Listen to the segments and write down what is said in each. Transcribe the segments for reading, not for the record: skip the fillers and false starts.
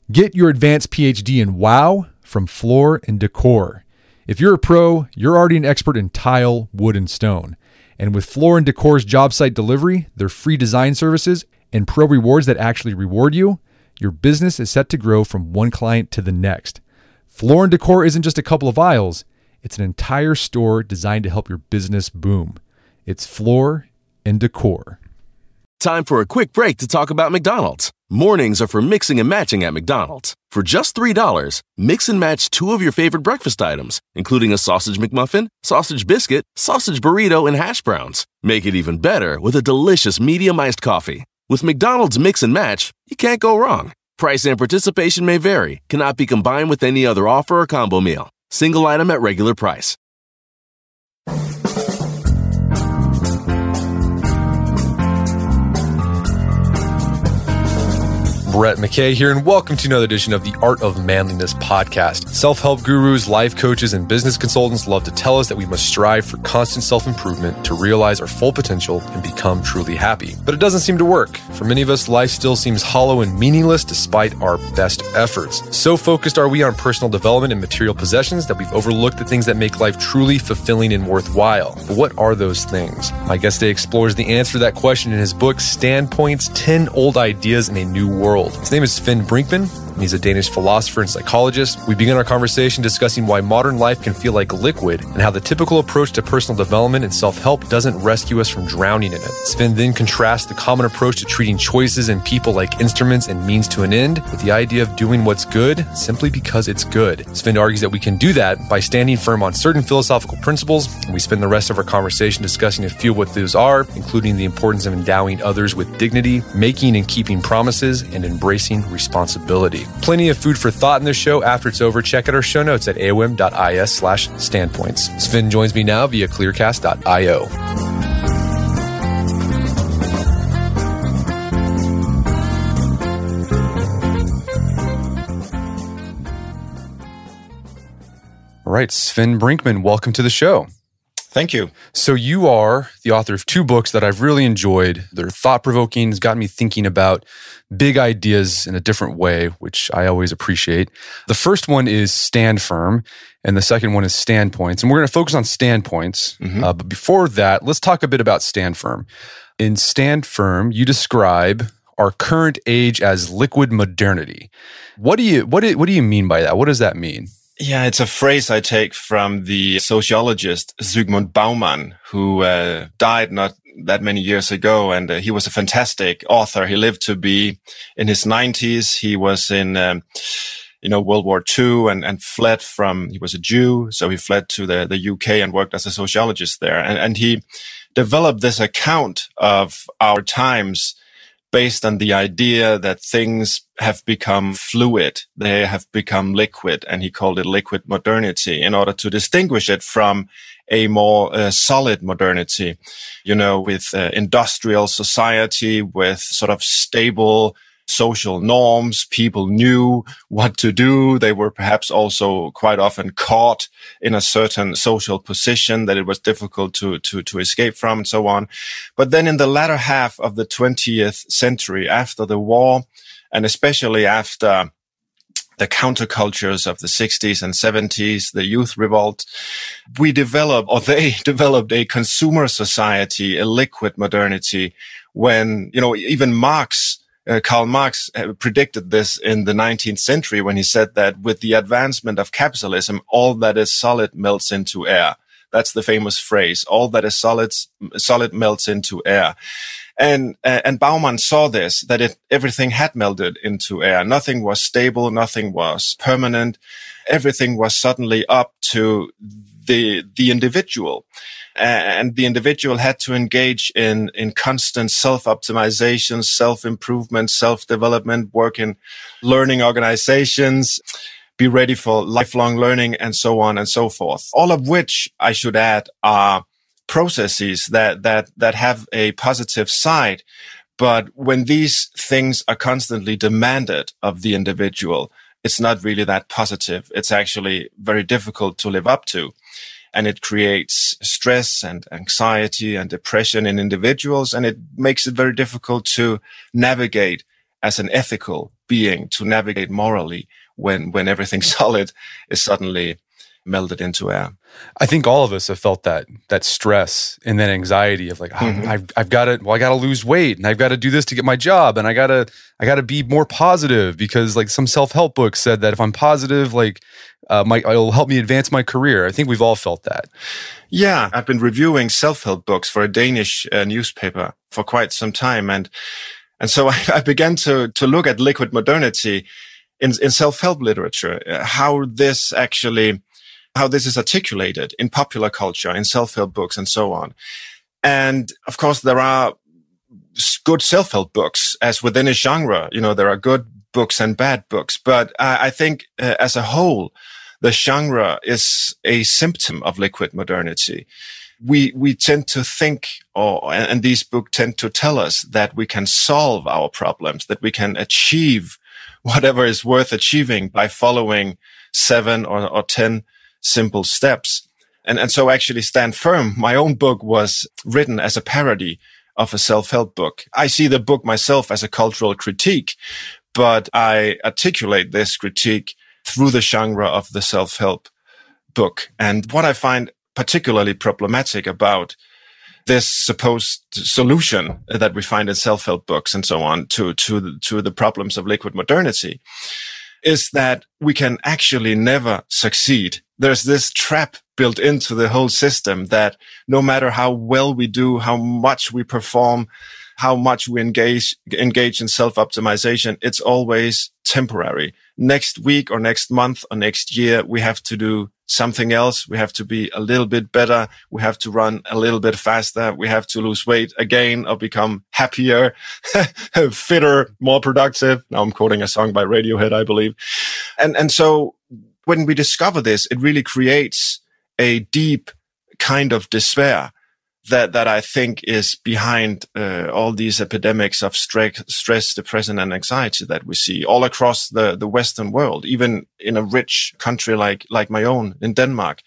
Get your advanced PhD in WOW from Floor & Decor. If you're a pro, you're already an expert in tile, wood, and stone. And with Floor & Decor's job site delivery, their free design services, and pro rewards that actually reward you, your business is set to grow from one client to the next. Floor & Decor isn't just a couple of aisles. It's an entire store designed to help your business boom. It's Floor & Decor. Time for a quick break to talk about McDonald's. Mornings are for mixing and matching at McDonald's. For just $3, mix and match two of your favorite breakfast items, including a sausage McMuffin, sausage biscuit, sausage burrito, and hash browns. Make it even better with a delicious medium iced coffee. With McDonald's Mix and Match, you can't go wrong. Price and participation may vary. Cannot be combined with any other offer or combo meal. Single item at regular price. Brett McKay here, and welcome to another edition of the Art of Manliness podcast. Self-help gurus, life coaches, and business consultants love to tell us that we must strive for constant self-improvement to realize our full potential and become truly happy. But it doesn't seem to work. For many of us, life still seems hollow and meaningless despite our best efforts. So focused are we on personal development and material possessions that we've overlooked the things that make life truly fulfilling and worthwhile. But what are those things? My guest today explores the answer to that question in his book, Standpoints: 10 Old Ideas in a New World. His name is Svend Brinkmann, and he's a Danish philosopher and psychologist. We begin our conversation discussing why modern life can feel like liquid and how the typical approach to personal development and self-help doesn't rescue us from drowning in it. Svend then contrasts the common approach to treating choices and people like instruments and means to an end with the idea of doing what's good simply because it's good. Svend argues that we can do that by standing firm on certain philosophical principles, and we spend the rest of our conversation discussing a few of what those are, including the importance of endowing others with dignity, making and keeping promises, and embracing responsibility. Plenty of food for thought in this show. After it's over, check out our show notes at aom.is/standpoints. Svend joins me now via clearcast.io. All right, Svend Brinkmann, welcome to the show. Thank you. So you are the author of two books that I've really enjoyed. They're thought-provoking. It's got me thinking about big ideas in a different way, which I always appreciate. The first one is Stand Firm, and the second one is Standpoints. And we're going to focus on Standpoints. But before that, let's talk a bit about Stand Firm. In Stand Firm, you describe our current age as liquid modernity. What do you mean by that? What does that mean? Yeah, it's a phrase I take from the sociologist Zygmunt Bauman, who died not that many years ago, and he was a fantastic author. He lived to be in his 90s. He was in World War II and fled from, he was a Jew, so he fled to the UK and worked as a sociologist there. And he developed this account of our times based on the idea that things have become fluid, they have become liquid, and he called it liquid modernity in order to distinguish it from a more solid modernity, with industrial society, with sort of stable social norms. People knew what to do. They were perhaps also quite often caught in a certain social position that it was difficult to escape from, and so on. But then in the latter half of the 20th century, after the war, and especially after the countercultures of the 60s and 70s, the youth revolt, they developed a consumer society, a liquid modernity, when, even Karl Marx predicted this in the 19th century when he said that with the advancement of capitalism, all that is solid melts into air. That's the famous phrase, all that is solid melts into air. And Bauman saw this, that everything had melted into air. Nothing was stable. Nothing was permanent. Everything was suddenly up to the individual. And the individual had to engage in constant self-optimization, self-improvement, self-development, work in learning organizations, be ready for lifelong learning, and so on and so forth. All of which, I should add, are processes that have a positive side. But when these things are constantly demanded of the individual, it's not really that positive. It's actually very difficult to live up to. And it creates stress and anxiety and depression in individuals. And it makes it very difficult to navigate as an ethical being to navigate morally when everything solid is suddenly melted into air. I think all of us have felt that stress and that anxiety of like, I've got to lose weight, and I've got to do this to get my job, and I got to be more positive because like some self-help book said that if I'm positive, like it'll help me advance my career. I think we've all felt that. Yeah, I've been reviewing self-help books for a Danish newspaper for quite some time, and so I began to look at liquid modernity in self-help literature, how this is articulated in popular culture, in self-help books, and so on. And of course, there are good self-help books as within a genre. There are good books and bad books. But I think as a whole, the genre is a symptom of liquid modernity. We tend to think, and these books tend to tell us that we can solve our problems, that we can achieve whatever is worth achieving by following 7 or 10 simple steps. And so actually Stand Firm, my own book, was written as a parody of a self-help book. I see the book myself as a cultural critique, but I articulate this critique through the genre of the self-help book. And what I find particularly problematic about this supposed solution that we find in self-help books and so on to the problems of liquid modernity is that we can actually never succeed. There's this trap built into the whole system that no matter how well we do, how much we perform, how much we engage in self-optimization, it's always temporary. Next week or next month or next year, we have to do something else. We have to be a little bit better. We have to run a little bit faster. We have to lose weight again or become happier, fitter, more productive. Now I'm quoting a song by Radiohead, I believe. And so when we discover this, it really creates a deep kind of despair that I think is behind all these epidemics of stress, depression, and anxiety that we see all across the Western world, even in a rich country like my own in Denmark.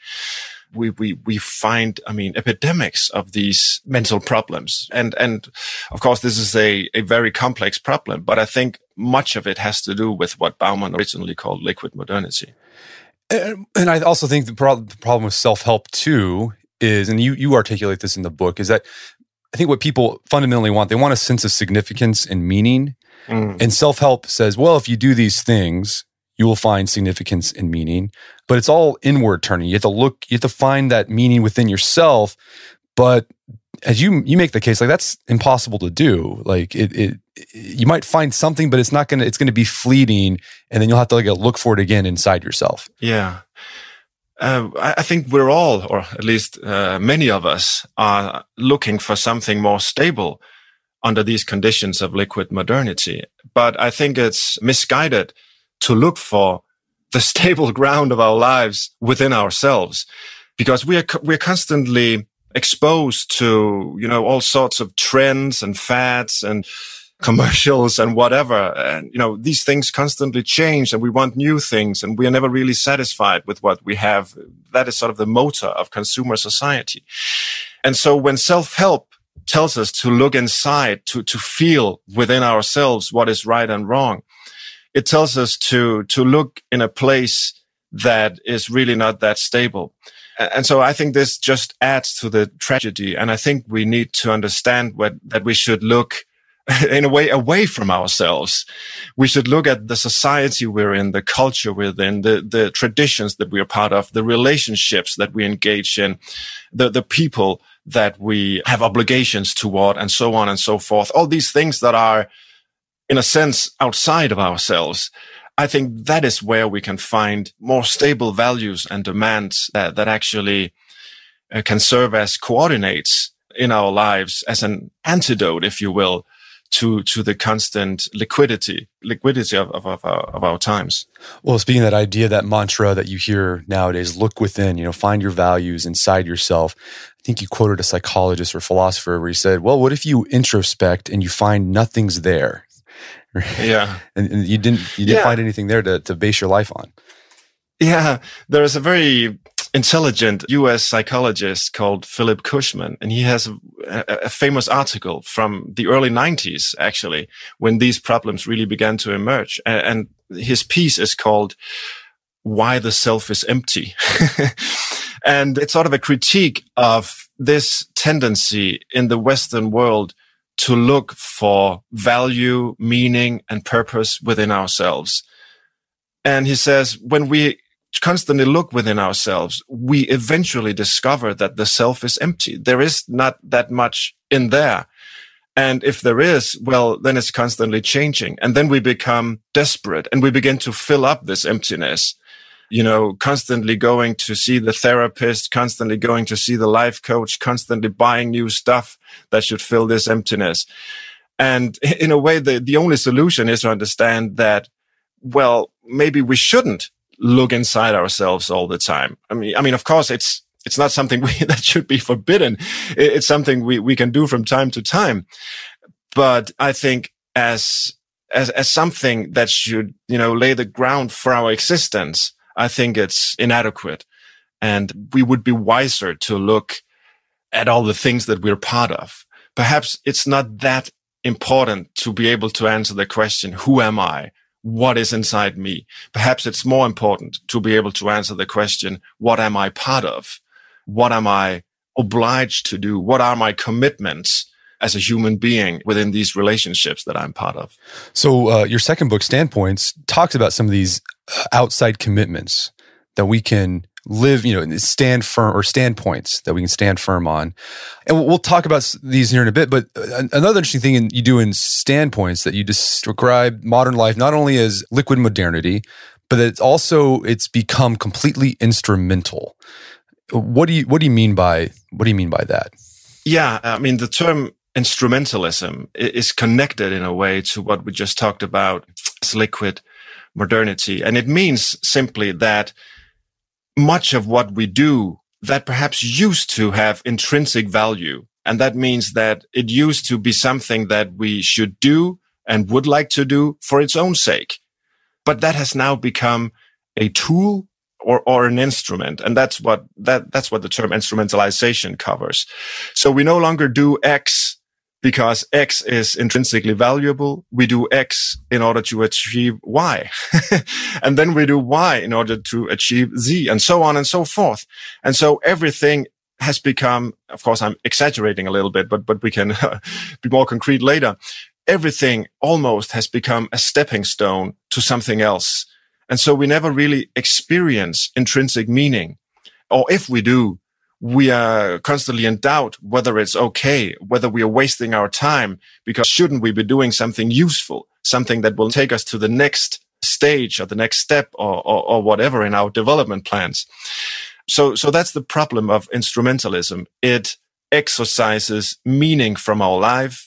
We find, epidemics of these mental problems. And of course, this is a very complex problem, but I think much of it has to do with what Bauman originally called liquid modernity. And I also think the problem with self-help too is, and you articulate this in the book, is that I think what people fundamentally want, they want a sense of significance and meaning. And self-help says, well, if you do these things, you will find significance and meaning. But it's all inward turning. You have to find that meaning within yourself. But as you make the case, like that's impossible to do. Like you might find something, but it's going to be fleeting, and then you'll have to look for it again inside yourself. Yeah. I think we're all, or at least many of us, are looking for something more stable under these conditions of liquid modernity. But I think it's misguided to look for the stable ground of our lives within ourselves, because we're constantly exposed to, all sorts of trends and fads and commercials and whatever. And, these things constantly change, and we want new things, and we are never really satisfied with what we have. That is sort of the motor of consumer society. And so when self-help tells us to look inside, to feel within ourselves what is right and wrong, it tells us to look in a place that is really not that stable. And so I think this just adds to the tragedy. And I think we need to understand that we should look in a way away from ourselves. We should look at the society we're in, the culture we're in, the traditions that we are part of, the relationships that we engage in, the people that we have obligations toward, and so on and so forth. All these things that are, in a sense, outside of ourselves. I think that is where we can find more stable values and demands that actually can serve as coordinates in our lives, as an antidote, if you will, to the constant liquidity of our times. Well, speaking of that idea, that mantra that you hear nowadays, look within, find your values inside yourself. I think you quoted a psychologist or philosopher where he said, well, what if you introspect and you find nothing's there? Yeah. and you didn't find anything there to base your life on. Yeah. There is a very intelligent US psychologist called Philip Cushman. And he has a famous article from the early 90s, actually, when these problems really began to emerge. And his piece is called Why the Self is Empty. And it's sort of a critique of this tendency in the Western world to look for value, meaning, and purpose within ourselves. And he says, when we constantly look within ourselves, we eventually discover that the self is empty. There is not that much in there. And if there is, well, then it's constantly changing. And then we become desperate and we begin to fill up this emptiness. Constantly going to see the therapist, constantly going to see the life coach, constantly buying new stuff that should fill this emptiness. And in a way, the only solution is to understand that, well, maybe we shouldn't look inside ourselves all the time. I mean, of course, it's not something that should be forbidden. It's something we can do from time to time. But I think as something that should, lay the ground for our existence, I think it's inadequate. And we would be wiser to look at all the things that we're part of. Perhaps it's not that important to be able to answer the question, who am I? What is inside me? Perhaps it's more important to be able to answer the question, what am I part of? What am I obliged to do? What are my commitments as a human being within these relationships that I'm part of? So your second book, Standpoints, talks about some of these outside commitments that we can live, stand firm, or standpoints that we can stand firm on. And we'll talk about these here in a bit, but another interesting thing you do in Standpoints that you describe modern life not only as liquid modernity, but it's become completely instrumental. What do you mean by that? Yeah, I mean, the term instrumentalism is connected in a way to what we just talked about as liquid modernity. And it means simply that much of what we do that perhaps used to have intrinsic value. And that means that it used to be something that we should do and would like to do for its own sake. But that has now become a tool or an instrument. And that's what the term instrumentalization covers. So we no longer do X because X is intrinsically valuable. We do X in order to achieve Y. And then we do Y in order to achieve Z, and so on and so forth. And so everything has become, of course, I'm exaggerating a little bit, but we can be more concrete later. Everything almost has become a stepping stone to something else. And so we never really experience intrinsic meaning. Or if we do, we are constantly in doubt whether it's okay, whether we are wasting our time, because shouldn't we be doing something useful, something that will take us to the next stage or the next step or whatever in our development plans. So that's the problem of instrumentalism. It exorcises meaning from our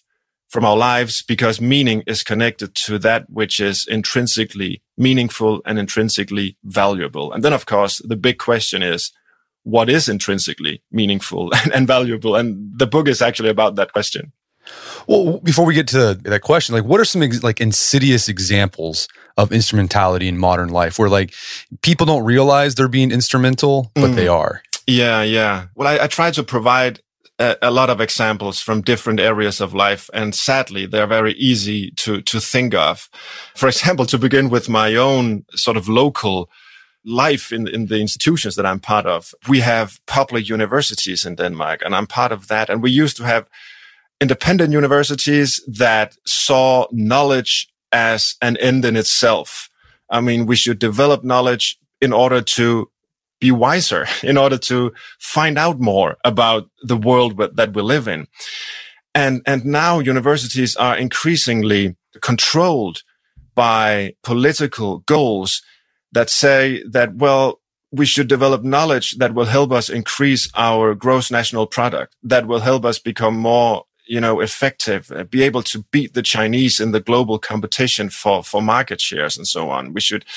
lives, because meaning is connected to that which is intrinsically meaningful and intrinsically valuable. And then, of course, the big question is, what is intrinsically meaningful and valuable? And the book is actually about that question. Well, before we get to that question, what are some insidious examples of instrumentality in modern life where people don't realize they're being instrumental, but they are? Yeah. Well, I try to provide a lot of examples from different areas of life, and sadly, they're very easy to think of. For example, to begin with my own sort of local life in the institutions that I'm part of, we have public universities in Denmark, and I'm part of that. And we used to have independent universities that saw knowledge as an end in itself. I mean, we should develop knowledge in order to be wiser, in order to find out more about the world that we live in. And now universities are increasingly controlled by political goals that say that, well, we should develop knowledge that will help us increase our gross national product, that will help us become more, effective, be able to beat the Chinese in the global competition for market shares and so on. We should,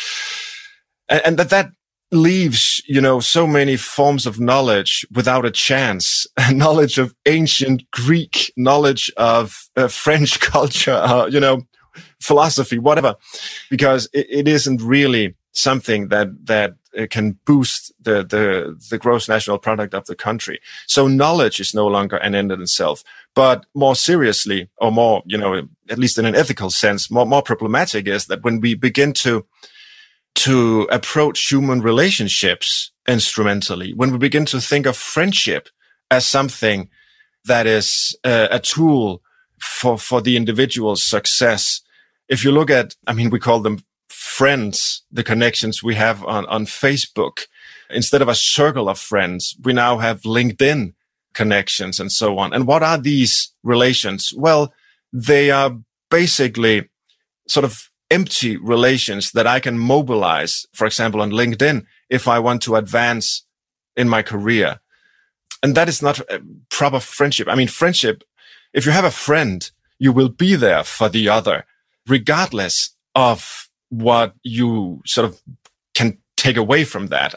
and that leaves, so many forms of knowledge without a chance. Knowledge of ancient Greek, knowledge of French culture, philosophy, whatever, because it isn't really something that can boost the gross national product of the country. So knowledge is no longer an end in itself. But more seriously, or more, at least in an ethical sense, more problematic is that when we begin to approach human relationships instrumentally, when we begin to think of friendship as something that is a tool for the individual's success. If you look at, we call them friends, the connections we have on Facebook. Instead of a circle of friends, we now have LinkedIn connections and so on. And what are these relations? Well, they are basically sort of empty relations that I can mobilize, for example, on LinkedIn, if I want to advance in my career. And that is not a proper friendship. Friendship, if you have a friend, you will be there for the other, regardless of what you sort of can take away from that.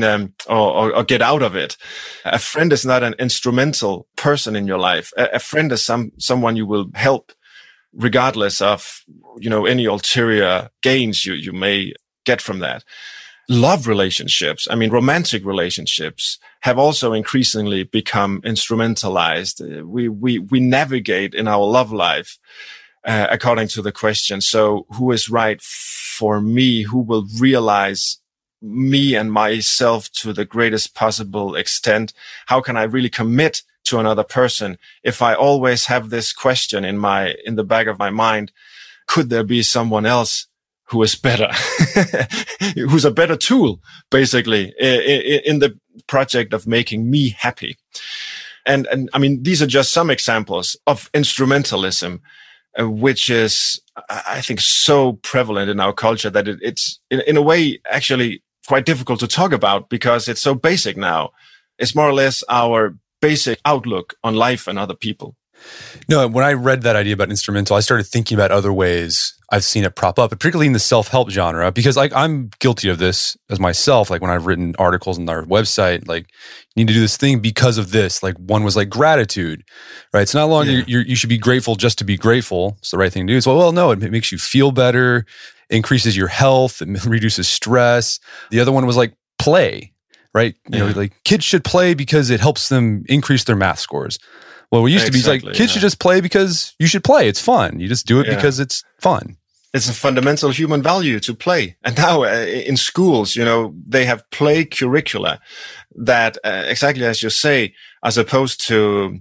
Or get out of it. A friend is not an instrumental person in your life. A friend is someone you will help, regardless of, any ulterior gains you may get from that. Love relationships, romantic relationships have also increasingly become instrumentalized. We navigate in our love life according to the question, so who is right for me? Who will realize me and myself to the greatest possible extent? How can I really commit to another person if I always have this question in the back of my mind? Could there be someone else who is better, who's a better tool, basically, in the project of making me happy? And these are just some examples of instrumentalism, which is, I think, so prevalent in our culture that it's in a way actually quite difficult to talk about because it's so basic now. It's more or less our basic outlook on life and other people. No, when I read that idea about instrumental, I started thinking about other ways I've seen it prop up, particularly in the self-help genre, because I'm guilty of this as myself. Like when I've written articles on our website, like you need to do this thing because of this. Like one was like gratitude, right? It's not longer you should be grateful just to be grateful. It's the right thing to do. It's no, it makes you feel better, increases your health, it reduces stress. The other one was like play, right? Like kids should play because it helps them increase their math scores. Well, we used to be like, kids should just play because you should play. It's fun. You just do it because it's fun. It's a fundamental human value to play. And now in schools, they have play curricula that, exactly as you say, are supposed to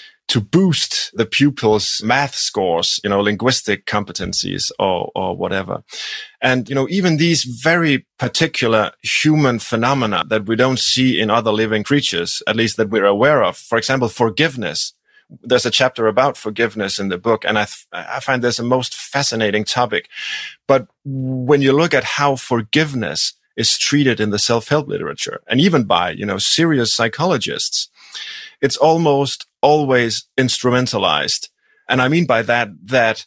boost the pupils' math scores, linguistic competencies or whatever. And, even these very particular human phenomena that we don't see in other living creatures, at least that we're aware of, for example, forgiveness. There's a chapter about forgiveness in the book, and I find this a most fascinating topic. But when you look at how forgiveness is treated in the self-help literature, and even by, serious psychologists, it's almost always instrumentalized. And I mean by that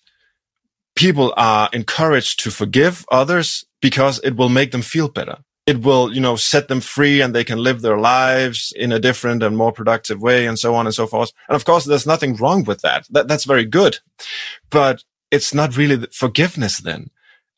people are encouraged to forgive others because it will make them feel better. It will, set them free and they can live their lives in a different and more productive way and so on and so forth. And of course, there's nothing wrong with that. That's very good. But it's not really forgiveness then.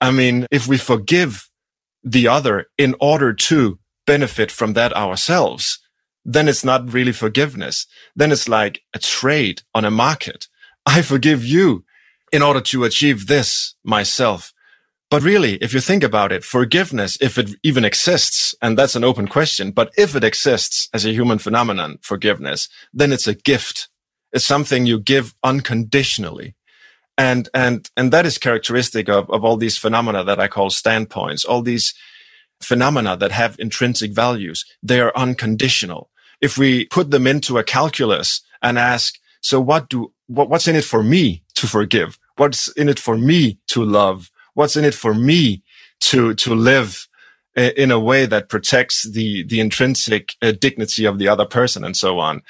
If we forgive the other in order to benefit from that ourselves, then it's not really forgiveness. Then it's like a trade on a market. I forgive you in order to achieve this myself. But really, if you think about it, forgiveness, if it even exists, and that's an open question, but if it exists as a human phenomenon, forgiveness, then it's a gift. It's something you give unconditionally. And that is characteristic of all these phenomena that I call standpoints, all these phenomena that have intrinsic values. They are unconditional. If we put them into a calculus and ask, so what's in it for me to forgive? What's in it for me to love? What's in it for me to live in a way that protects the intrinsic dignity of the other person and so on?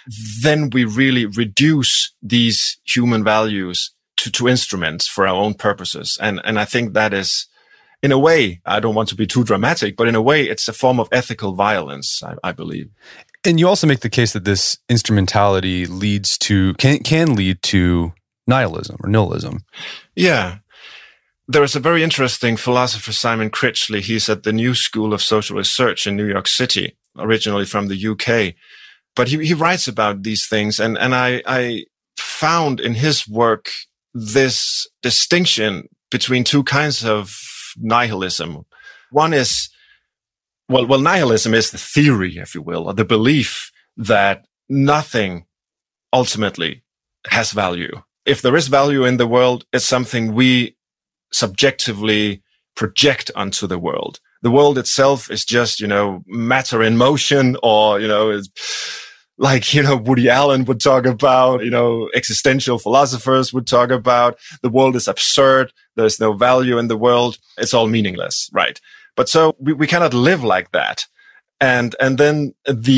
Then we really reduce these human values to instruments for our own purposes. And I think that is, in a way, I don't want to be too dramatic, but in a way, it's a form of ethical violence, I believe. And you also make the case that this instrumentality can lead to nihilism or nihilism. Yeah. there is a very interesting philosopher, Simon Critchley. He's at the New School of Social Research in New York City, originally from the UK. But he writes about these things. And I found in his work this distinction between two kinds of nihilism. One is, well, nihilism is the theory, if you will, or the belief that nothing ultimately has value. If there is value in the world, it's something we subjectively project onto the world. The world itself is just, matter in motion, or, it's like, Woody Allen would talk about, existential philosophers would talk about, the world is absurd. There's no value in the world. It's all meaningless, right? But so we cannot live like that. And then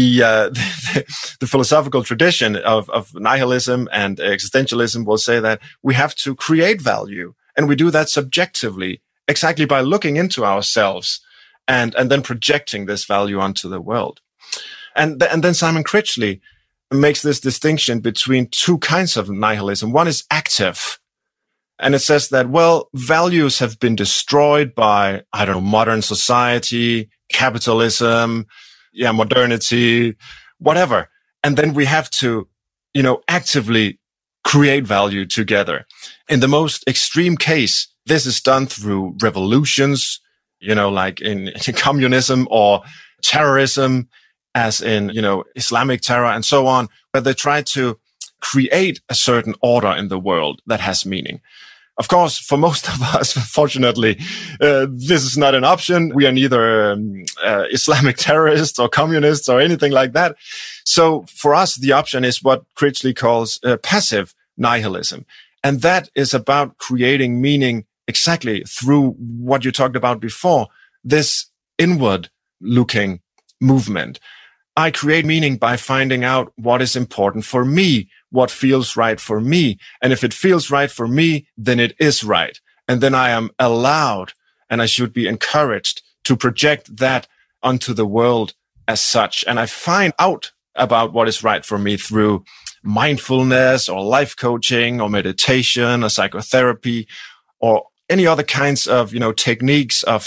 the philosophical tradition of nihilism and existentialism will say that we have to create value. And we do that subjectively, exactly by looking into ourselves and then projecting this value onto the world. And then Simon Critchley makes this distinction between two kinds of nihilism. One is active. And it says that, values have been destroyed by, modern society, capitalism, modernity, whatever. And then we have to, actively create value together. In the most extreme case, this is done through revolutions, like in communism or terrorism, as in, Islamic terror and so on, where they try to create a certain order in the world that has meaning. Of course, for most of us, fortunately, this is not an option. We are neither Islamic terrorists or communists or anything like that. So for us, the option is what Critchley calls passive nihilism. And that is about creating meaning exactly through what you talked about before, this inward-looking movement. I create meaning by finding out what is important for me, what feels right for me. And if it feels right for me, then it is right. And then I am allowed, and I should be encouraged to project that onto the world as such. And I find out about what is right for me through mindfulness or life coaching or meditation or psychotherapy or any other kinds of, techniques of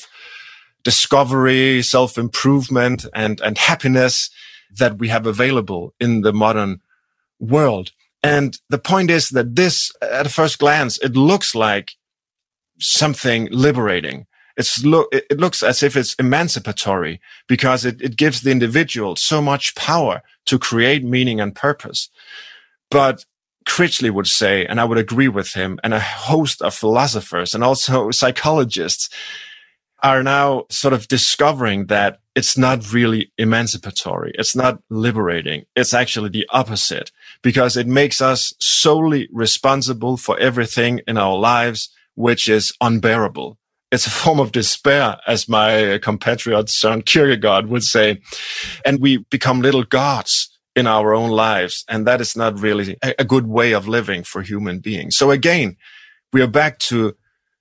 self-discovery, self-improvement, and happiness that we have available in the modern world. And the point is that this, at a first glance, it looks like something liberating. It looks as if it's emancipatory because it gives the individual so much power to create meaning and purpose. But Critchley would say, and I would agree with him, and a host of philosophers and also psychologists are now sort of discovering that it's not really emancipatory. It's not liberating. It's actually the opposite, because it makes us solely responsible for everything in our lives, which is unbearable. It's a form of despair, as my compatriot Søren Kierkegaard would say. And we become little gods in our own lives. And that is not really a good way of living for human beings. So again, we are back to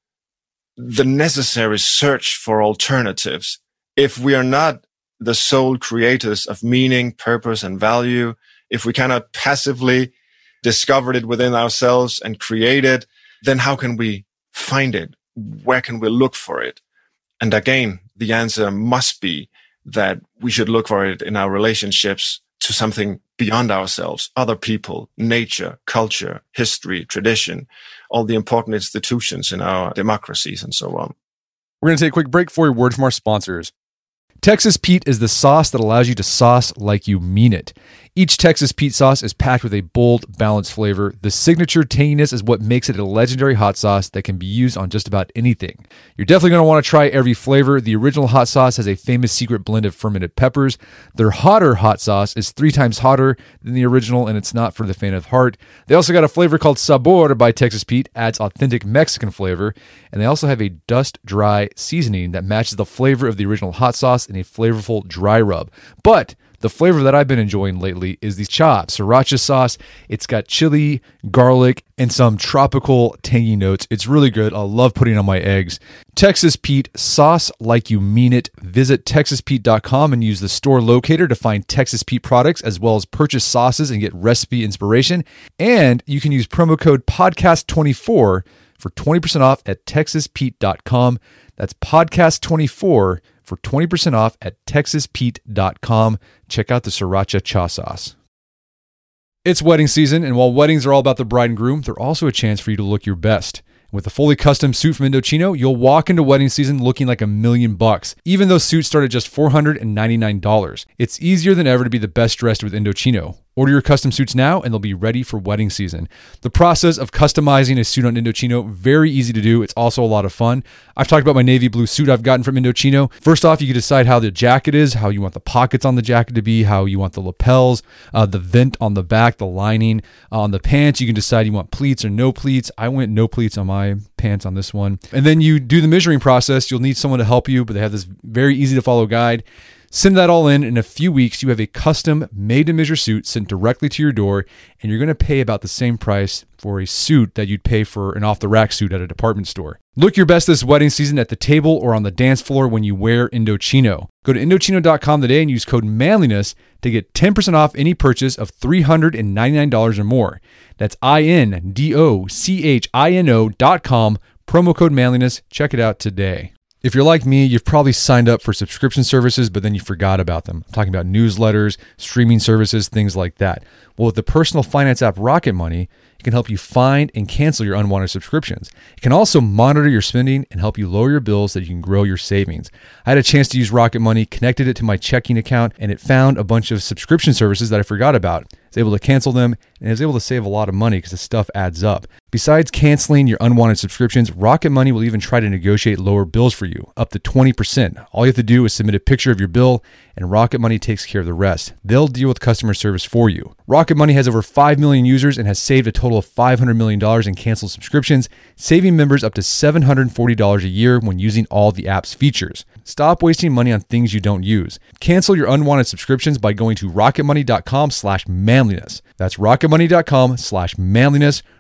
the necessary search for alternatives. If we are not the sole creators of meaning, purpose, and value, if we cannot passively discover it within ourselves and create it, then how can we find it? Where can we look for it? And again, the answer must be that we should look for it in our relationships to something beyond ourselves, other people, nature, culture, history, tradition, all the important institutions in our democracies and so on. We're going to take a quick break for a word from our sponsors. Texas Pete is the sauce that allows you to sauce like you mean it. Each Texas Pete sauce is packed with a bold, balanced flavor. The signature tanginess is what makes it a legendary hot sauce that can be used on just about anything. You're definitely going to want to try every flavor. The original hot sauce has a famous secret blend of fermented peppers. Their hotter hot sauce is 3 times hotter than the original, and it's not for the faint of heart. They also got a flavor called Sabor by Texas Pete, adds authentic Mexican flavor, and they also have a dust-dry seasoning that matches the flavor of the original hot sauce in a flavorful dry rub. But the flavor that I've been enjoying lately is the chopped sriracha sauce. It's got chili, garlic, and some tropical tangy notes. It's really good. I love putting it on my eggs. Texas Pete, sauce like you mean it. Visit TexasPete.com and use the store locator to find Texas Pete products, as well as purchase sauces and get recipe inspiration. And you can use promo code podcast24 for 20% off at TexasPete.com. That's podcast24 for 20% off at TexasPete.com. Check out the Sriracha Cha Sauce. It's wedding season, and while weddings are all about the bride and groom, they're also a chance for you to look your best. With a fully custom suit from Indochino, you'll walk into wedding season looking like $1,000,000, even though suits start at just $499. It's easier than ever to be the best dressed with Indochino. Order your custom suits now and they'll be ready for wedding season. The process of customizing a suit on Indochino, very easy to do. It's also a lot of fun. I've talked about my navy blue suit I've gotten from Indochino. First off, you can decide how the jacket is, how you want the pockets on the jacket to be, how you want the lapels, the vent on the back, the lining. On the pants, you can decide you want pleats or no pleats. I went no pleats on my pants on this one. And then you do the measuring process. You'll need someone to help you, but they have this very easy to follow guide. Send that all in a few weeks, you have a custom made-to-measure suit sent directly to your door, and you're going to pay about the same price for a suit that you'd pay for an off-the-rack suit at a department store. Look your best this wedding season at the table or on the dance floor when you wear Indochino. Go to Indochino.com today and use code MANLINESS to get 10% off any purchase of $399 or more. That's INDOCHINO.com, promo code MANLINESS. Check it out today. If you're like me, you've probably signed up for subscription services, but then you forgot about them. I'm talking about newsletters, streaming services, things like that. Well, with the personal finance app Rocket Money, it can help you find and cancel your unwanted subscriptions. It can also monitor your spending and help you lower your bills so that you can grow your savings. I had a chance to use Rocket Money, connected it to my checking account, and it found a bunch of subscription services that I forgot about. I was able to cancel them, and I was able to save a lot of money because the stuff adds up. Besides canceling your unwanted subscriptions, Rocket Money will even try to negotiate lower bills for you, up to 20%. All you have to do is submit a picture of your bill, and Rocket Money takes care of the rest. They'll deal with customer service for you. Rocket Money has over 5 million users and has saved a total of $500 million in canceled subscriptions, saving members up to $740 a year when using all the app's features. Stop wasting money on things you don't use. Cancel your unwanted subscriptions by going to rocketmoney.com/manliness. That's rocketmoney.com/manliness.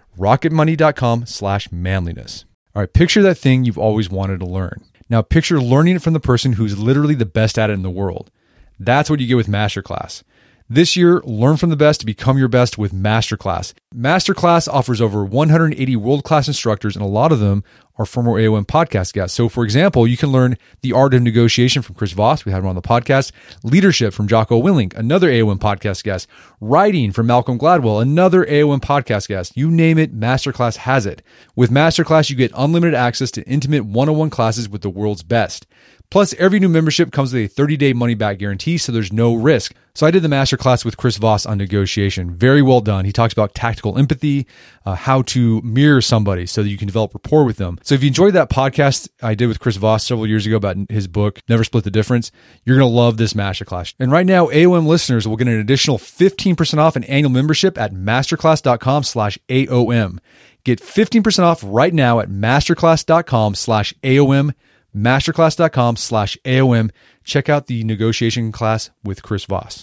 rocketmoney.com/manliness. All right, picture that thing you've always wanted to learn. Now picture learning it from the person who's literally the best at it in the world. That's what you get with Masterclass. This year, learn from the best to become your best with Masterclass. Masterclass offers over 180 world-class instructors, and a lot of them are former AOM podcast guests. So, for example, you can learn the art of negotiation from Chris Voss. We had him on the podcast. Leadership from Jocko Willink, another AOM podcast guest. Writing from Malcolm Gladwell, another AOM podcast guest. You name it, Masterclass has it. With Masterclass, you get unlimited access to intimate one-on-one classes with the world's best. Plus, every new membership comes with a 30-day money-back guarantee, so there's no risk. So I did the masterclass with Chris Voss on negotiation. Very well done. He talks about tactical empathy, how to mirror somebody so that you can develop rapport with them. So if you enjoyed that podcast I did with Chris Voss several years ago about his book, Never Split the Difference, you're going to love this masterclass. And right now, AOM listeners will get an additional 15% off an annual membership at masterclass.com/AOM. Get 15% off right now at masterclass.com/AOM. masterclass.com/AOM. Check out the negotiation class with Chris Voss.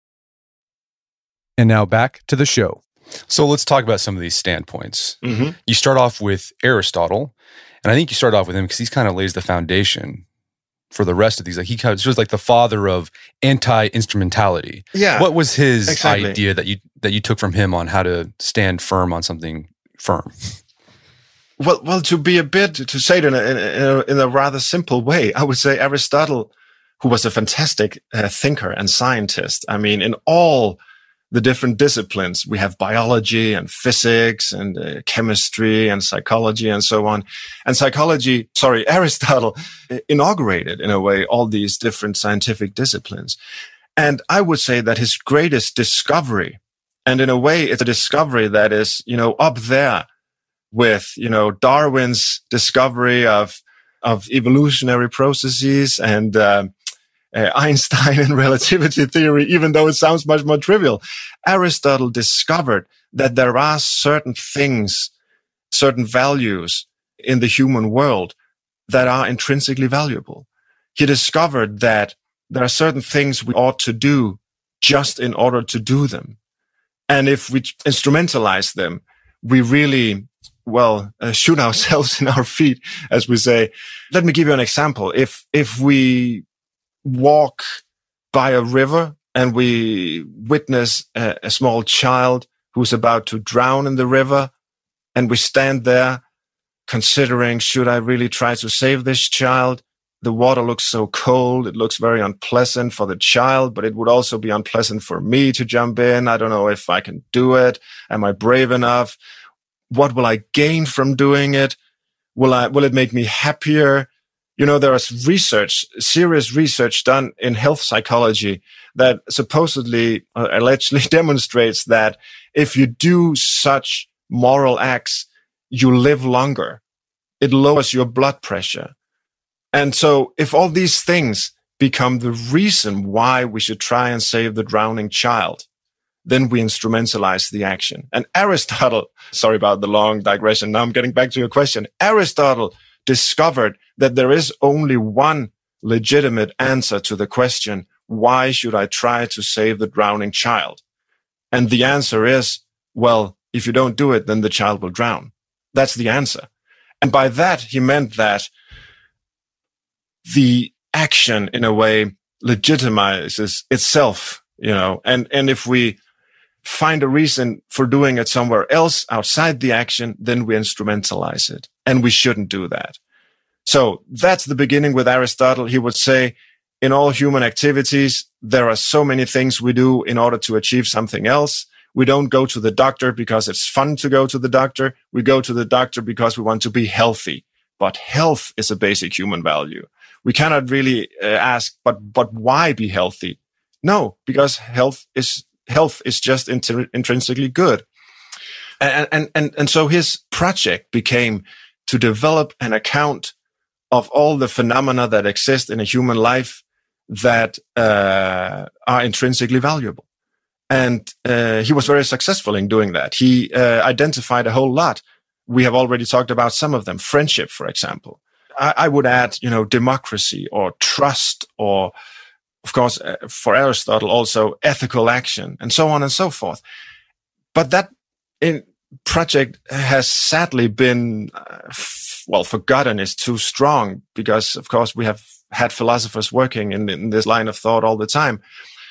And now back to the show. So let's talk about some of these standpoints. Mm-hmm. You start off with Aristotle, and I think you start off with him because he kind of lays the foundation for the rest of these. Like he kind of was like the father of anti-instrumentality. Yeah. What was his idea that you took from him on how to stand firm on something firm? Well, to say it in a rather simple way, I would say Aristotle, who was a fantastic thinker and scientist. I mean, in all the different disciplines, we have biology and physics and chemistry and psychology and so on. And Aristotle inaugurated, in a way, all these different scientific disciplines. And I would say that his greatest discovery, and in a way, it's a discovery that is, up there with, Darwin's discovery of evolutionary processes and Einstein and relativity theory, even though it sounds much more trivial. Aristotle discovered that there are certain things, certain values in the human world that are intrinsically valuable. He discovered that there are certain things we ought to do just in order to do them. And if we instrumentalize them, we really shoot ourselves in our feet, as we say. Let me give you an example. If we walk by a river and we witness a small child who's about to drown in the river, and we stand there considering, should I really try to save this child? The water looks so cold. It looks very unpleasant for the child, but it would also be unpleasant for me to jump in. I don't know if I can do it. Am I brave enough? What will I gain from doing it? Will it make me happier? You know, there is serious research done in health psychology that supposedly, allegedly demonstrates that if you do such moral acts, you live longer. It lowers your blood pressure. And so if all these things become the reason why we should try and save the drowning child, then we instrumentalize the action. And Aristotle, sorry about the long digression. Now I'm getting back to your question. Aristotle discovered that there is only one legitimate answer to the question, why should I try to save the drowning child? And the answer is, well, if you don't do it, then the child will drown. That's the answer. And by that, he meant that the action, in a way, legitimizes itself, you know, and if we find a reason for doing it somewhere else outside the action, then we instrumentalize it. And we shouldn't do that. So that's the beginning with Aristotle. He would say, in all human activities, there are so many things we do in order to achieve something else. We don't go to the doctor because it's fun to go to the doctor. We go to the doctor because we want to be healthy. But health is a basic human value. We cannot really ask, but why be healthy? No, because health is just intrinsically good. And so his project became to develop an account of all the phenomena that exist in a human life that are intrinsically valuable. And he was very successful in doing that. He identified a whole lot. We have already talked about some of them. Friendship, for example. I would add, you know, democracy or trust, or, of course, for Aristotle, also ethical action, and so on and so forth. But that project has sadly been, forgotten is too strong, because, of course, we have had philosophers working in this line of thought all the time.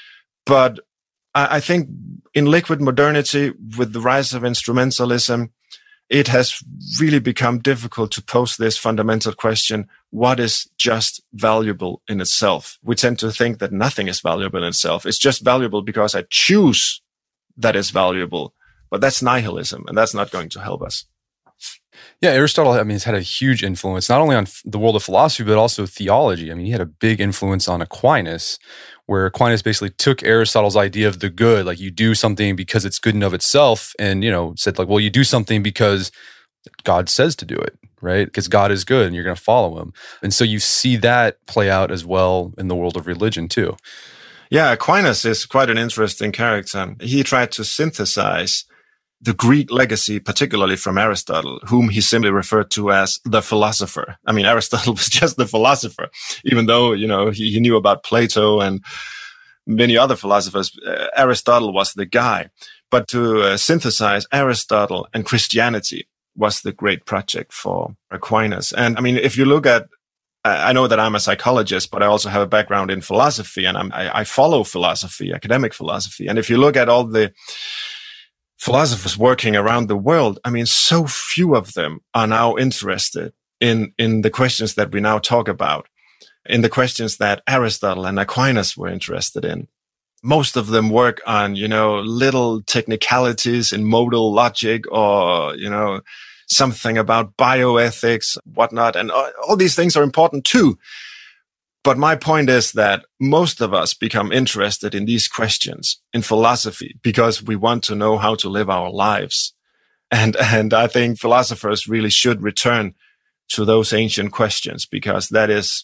But I think in liquid modernity, with the rise of instrumentalism, it has really become difficult to pose this fundamental question, what is just valuable in itself? We tend to think that nothing is valuable in itself. It's just valuable because I choose that it's valuable. But that's nihilism, and that's not going to help us. Yeah, Aristotle, I mean, has had a huge influence, not only on the world of philosophy, but also theology. I mean, he had a big influence on Aquinas, where Aquinas basically took Aristotle's idea of the good, like you do something because it's good in of itself, and, you know, said like, well, you do something because God says to do it, right? Because God is good and you're going to follow him. And so you see that play out as well in the world of religion too. Yeah, Aquinas is quite an interesting character. He tried to synthesize the Greek legacy, particularly from Aristotle, whom he simply referred to as the philosopher. I mean, Aristotle was just the philosopher, even though, you know, he knew about Plato and many other philosophers. Aristotle was the guy. But to synthesize Aristotle and Christianity was the great project for Aquinas. And I mean, if you look at, I know that I'm a psychologist, but I also have a background in philosophy, and I follow philosophy, academic philosophy. And if you look at all the philosophers working around the world, I mean, so few of them are now interested in the questions that we now talk about, in the questions that Aristotle and Aquinas were interested in. Most of them work on, you know, little technicalities in modal logic, or, you know, something about bioethics, whatnot. And all these things are important too. But my point is that most of us become interested in these questions in philosophy because we want to know how to live our lives. And I think philosophers really should return to those ancient questions, because that is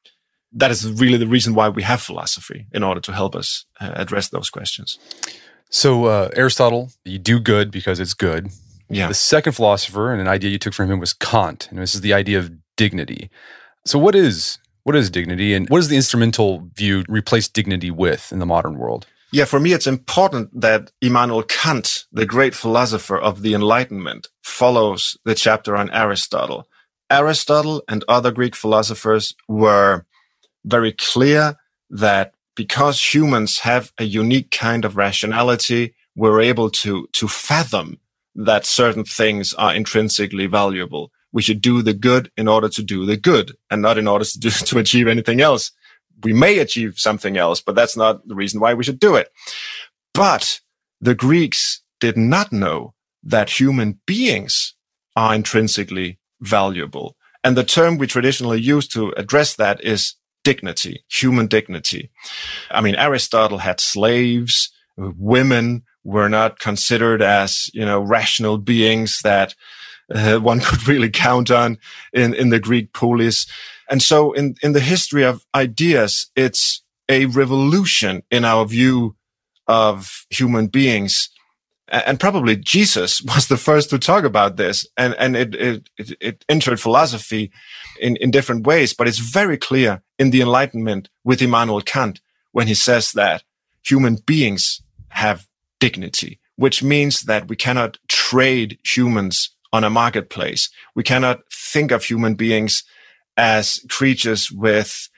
really the reason why we have philosophy, in order to help us address those questions. So Aristotle, you do good because it's good. Yeah. The second philosopher, and an idea you took from him, was Kant. And this is the idea of dignity. So what is dignity, and what does the instrumental view replace dignity with in the modern world? Yeah, for me, it's important that Immanuel Kant, the great philosopher of the Enlightenment, follows the chapter on Aristotle. Aristotle and other Greek philosophers were very clear that because humans have a unique kind of rationality, we're able to fathom that certain things are intrinsically valuable. We should do the good in order to do the good and not in order to achieve anything else. We may achieve something else, but that's not the reason why we should do it. But the Greeks did not know that human beings are intrinsically valuable. And the term we traditionally use to address that is dignity, human dignity. I mean, Aristotle had slaves. Women were not considered as, rational beings that one could really count on in the Greek polis. And so in the history of ideas, it's a revolution in our view of human beings. And probably Jesus was the first to talk about this. And it entered philosophy in different ways. But it's very clear in the Enlightenment with Immanuel Kant when he says that human beings have dignity, which means that we cannot trade humans on a marketplace. We cannot think of human beings as creatures with,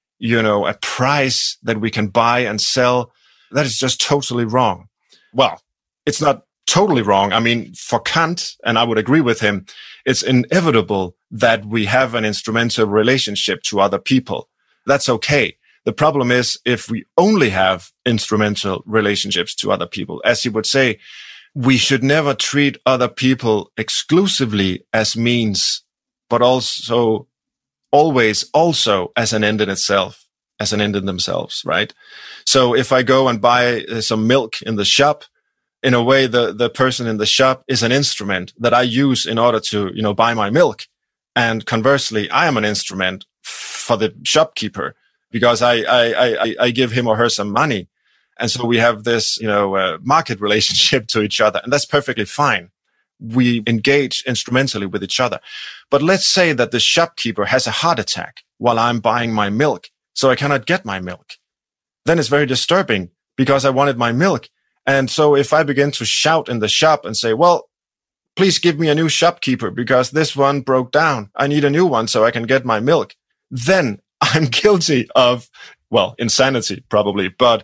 a price that we can buy and sell. That is just totally wrong. Well, it's not totally wrong. I mean, for Kant, and I would agree with him, it's inevitable that we have an instrumental relationship to other people. That's okay. The problem is if we only have instrumental relationships to other people. As he would say, we should never treat other people exclusively as means, but also always also as an end in itself, as an end in themselves, right? So if I go and buy some milk in the shop, in a way, the person in the shop is an instrument that I use in order to, buy my milk. And conversely, I am an instrument for the shopkeeper because I give him or her some money. And so we have this, market relationship to each other. And that's perfectly fine. We engage instrumentally with each other. But let's say that the shopkeeper has a heart attack while I'm buying my milk, so I cannot get my milk. Then it's very disturbing because I wanted my milk. And so if I begin to shout in the shop and say, well, please give me a new shopkeeper because this one broke down. I need a new one so I can get my milk. Then I'm guilty of, insanity probably. But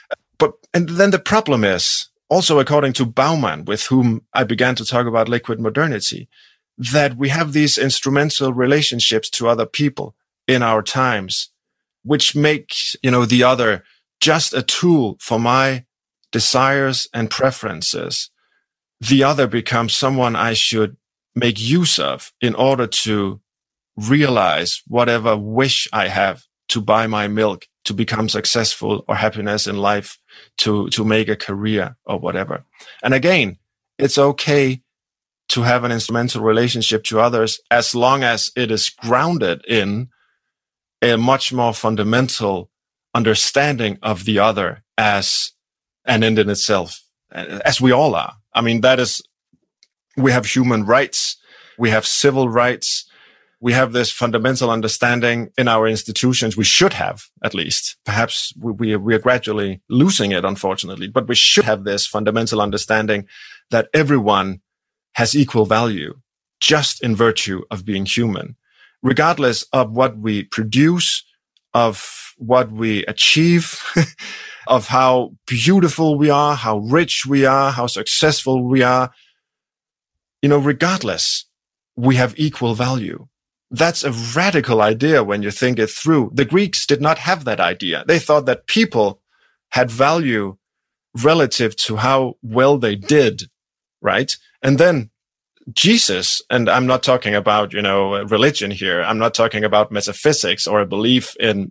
then the problem is also, according to Bauman, with whom I began to talk about liquid modernity, that we have these instrumental relationships to other people in our times, which make, the other just a tool for my desires and preferences. The other becomes someone I should make use of in order to realize whatever wish I have to buy my milk, to become successful or happiness in life, to make a career or whatever. And again, it's okay to have an instrumental relationship to others as long as it is grounded in a much more fundamental understanding of the other as an end in itself, as we all are. I mean, we have human rights, we have civil rights, we have this fundamental understanding in our institutions. We should have, at least. Perhaps we are gradually losing it, unfortunately, but we should have this fundamental understanding that everyone has equal value just in virtue of being human, regardless of what we produce, of what we achieve, of how beautiful we are, how rich we are, how successful we are. Regardless, we have equal value. That's a radical idea when you think it through. The Greeks did not have that idea. They thought that people had value relative to how well they did, right? And then Jesus, and I'm not talking about, religion here. I'm not talking about metaphysics or a belief in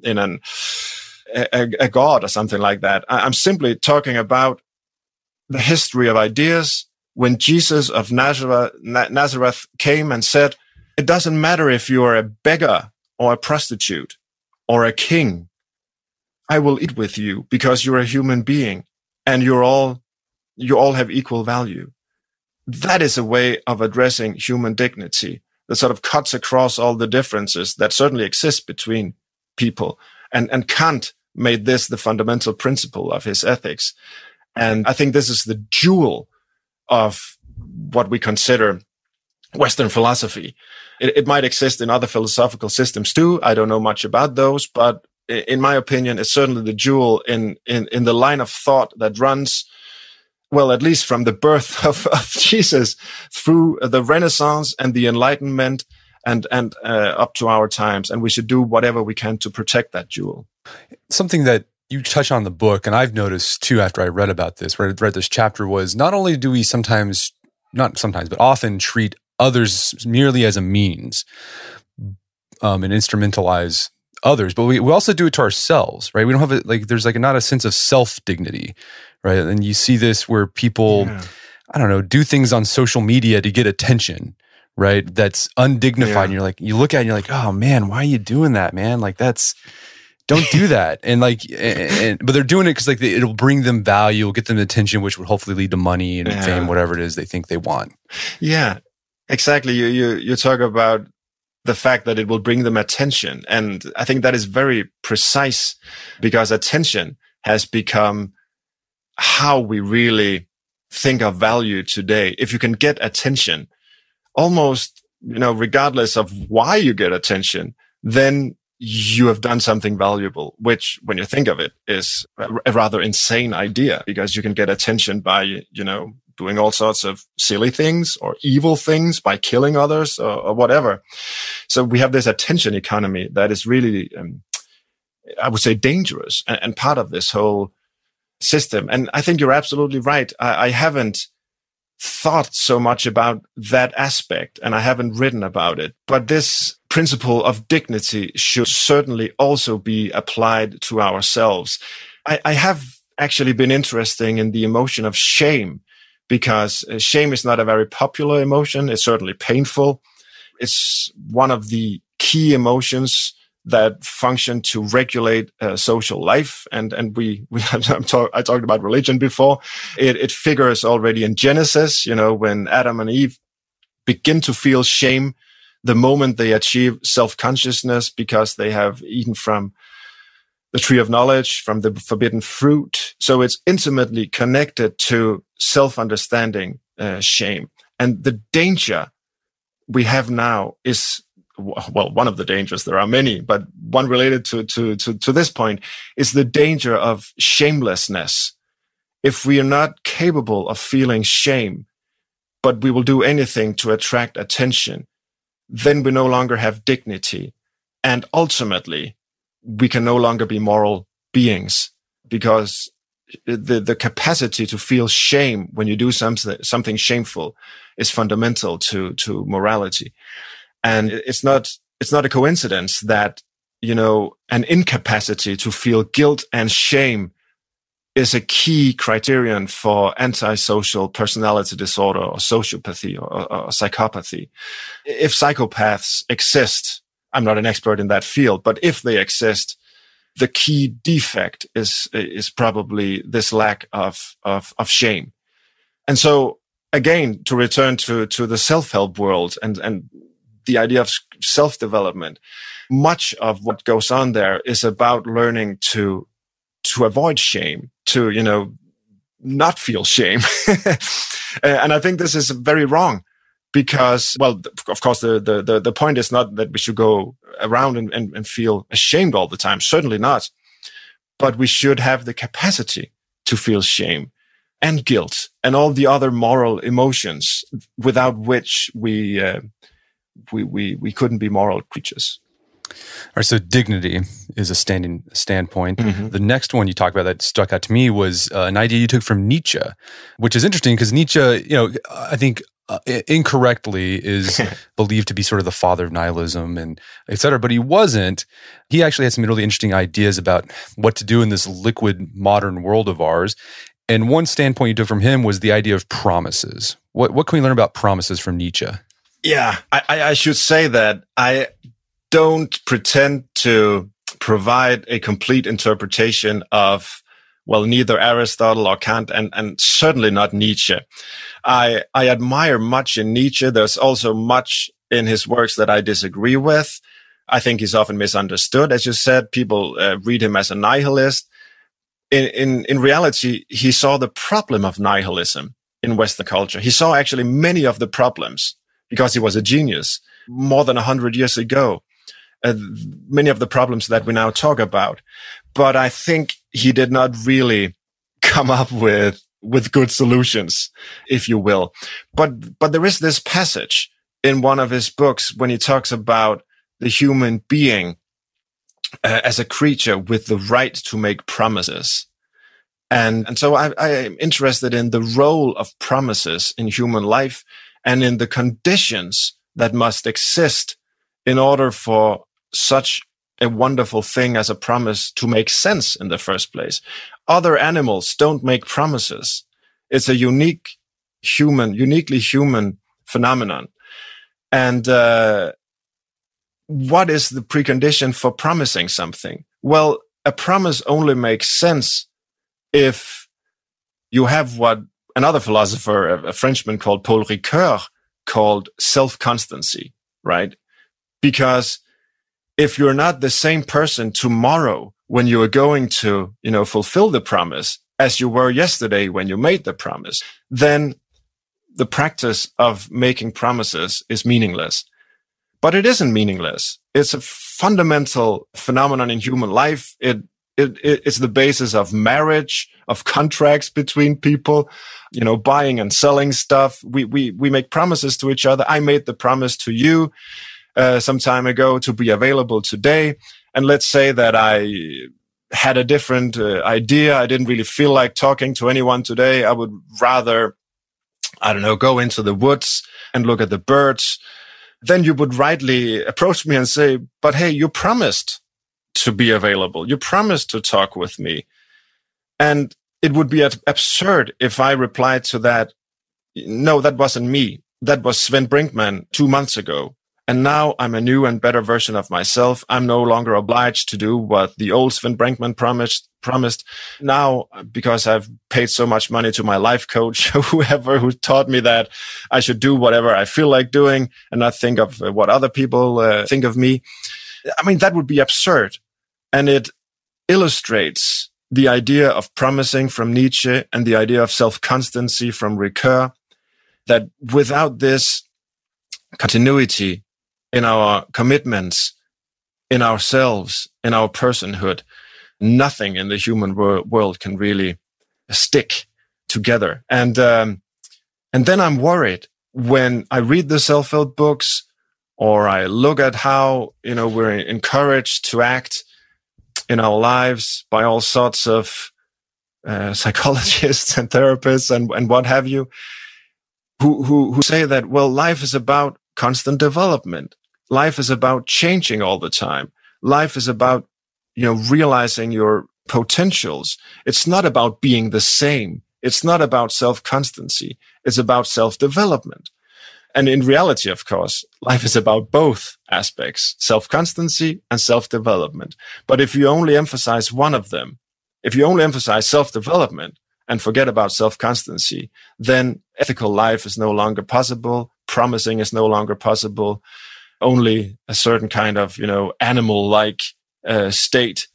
a God or something like that. I'm simply talking about the history of ideas. When Jesus of Nazareth came and said, it doesn't matter if you are a beggar or a prostitute or a king. I will eat with you because you're a human being and you all have equal value. That is a way of addressing human dignity that sort of cuts across all the differences that certainly exist between people. And Kant made this the fundamental principle of his ethics. And I think this is the jewel of what we consider Western philosophy. It might exist in other philosophical systems too. I don't know much about those, but in my opinion, it's certainly the jewel in the line of thought that runs well, at least from the birth of Jesus through the Renaissance and the Enlightenment and up to our times. And we should do whatever we can to protect that jewel. Something that you touch on in the book, and I've noticed too after I read about this, read this chapter, was not only do we but often treat others merely as a means and instrumentalize others, but we also do it to ourselves, right? We don't have there's not a sense of self-dignity, right? And you see this where people, I don't know, do things on social media to get attention, right? That's undignified. And you look at it and you're like, oh man, why are you doing that, man? Don't do that. And but they're doing it because it'll bring them value, it'll get them attention, which would hopefully lead to money and fame, whatever it is they think they want. Yeah, exactly. You talk about the fact that it will bring them attention. And I think that is very precise, because attention has become how we really think of value today. If you can get attention, almost, regardless of why you get attention, then you have done something valuable, which, when you think of it, is a rather insane idea, because you can get attention by, doing all sorts of silly things or evil things, by killing others or whatever. So we have this attention economy that is really, I would say, dangerous and part of this whole system. And I think you're absolutely right. I haven't thought so much about that aspect, and I haven't written about it. But this principle of dignity should certainly also be applied to ourselves. I have actually been interested in the emotion of shame, because shame is not a very popular emotion. It's certainly painful. It's one of the key emotions that function to regulate social life. And I talked about religion before. It figures already in Genesis, when Adam and Eve begin to feel shame the moment they achieve self-consciousness because they have eaten from the tree of knowledge, from the forbidden fruit. So it's intimately connected to self-understanding, shame. And the danger we have now is, well, one of the dangers, there are many, but one related to this point is the danger of shamelessness. If we are not capable of feeling shame, but we will do anything to attract attention, then we no longer have dignity. And ultimately, we can no longer be moral beings, because the capacity to feel shame when you do something shameful is fundamental to morality. And it's not a coincidence that, an incapacity to feel guilt and shame is a key criterion for antisocial personality disorder or sociopathy or psychopathy. If psychopaths exist, I'm not an expert in that field, but if they exist, the key defect is probably this lack of shame. And so, again, to return to the self-help world and the idea of self-development, much of what goes on there is about learning to avoid shame, to, not feel shame. And I think this is very wrong, because, well, of course, the point is not that we should go around and feel ashamed all the time. Certainly not. But we should have the capacity to feel shame and guilt and all the other moral emotions without which we couldn't be moral creatures. All right, so dignity is a standpoint. Mm-hmm. The next one you talked about that stuck out to me was an idea you took from Nietzsche, which is interesting because Nietzsche, I think incorrectly is believed to be sort of the father of nihilism and et cetera, but he wasn't. He actually had some really interesting ideas about what to do in this liquid modern world of ours. And one standpoint you took from him was the idea of promises. What can we learn about promises from Nietzsche? Yeah, I should say that I don't pretend to provide a complete interpretation of, well, neither Aristotle or Kant and certainly not Nietzsche. I admire much in Nietzsche. There's also much in his works that I disagree with. I think he's often misunderstood. As you said, people read him as a nihilist. In reality, he saw the problem of nihilism in Western culture. He saw actually many of the problems because he was a genius more than 100 years ago. Many of the problems that we now talk about. But I think he did not really come up with with good solutions, if you will. But there is this passage in one of his books when he talks about the human being as a creature with the right to make promises. And so I am interested in the role of promises in human life and in the conditions that must exist in order for such a wonderful thing as a promise to make sense in the first place. Other animals don't make promises. It's a uniquely human phenomenon. And what is the precondition for promising something? Well, a promise only makes sense if you have what another philosopher, a Frenchman called Paul Ricoeur, called self-constancy, right? Because if you're not the same person tomorrow when you are going to, fulfill the promise as you were yesterday when you made the promise, then the practice of making promises is meaningless. But it isn't meaningless. It's a fundamental phenomenon in human life. It's the basis of marriage, of contracts between people, buying and selling stuff. We make promises to each other. I made the promise to you some time ago to be available today. And let's say that I had a different idea. I didn't really feel like talking to anyone today. I would rather, go into the woods and look at the birds. Then you would rightly approach me and say, but hey, you promised to be available. You promised to talk with me. And it would be absurd if I replied to that, no, that wasn't me. That was Sven Brinkmann 2 months ago. And now I'm a new and better version of myself. I'm no longer obliged to do what the old Sven Brinkmann promised. Now, because I've paid so much money to my life coach, whoever who taught me that I should do whatever I feel like doing and not think of what other people think of me. I mean, that would be absurd. And it illustrates the idea of promising from Nietzsche and the idea of self-constancy from Ricoeur, that without this continuity in our commitments, in ourselves, in our personhood, nothing in the human world can really stick together. And then I'm worried when I read the self-help books or I look at how, we're encouraged to act in our lives by all sorts of psychologists and therapists and what have you, who say that, well, life is about constant development. Life is about changing all the time. Life is about, realizing your potentials. It's not about being the same. It's not about self-constancy. It's about self-development. And in reality, of course, life is about both aspects, self-constancy and self-development. But if you only emphasize one of them, if you only emphasize self-development and forget about self-constancy, then ethical life is no longer possible. Promising is no longer possible. Only a certain kind of, animal-like state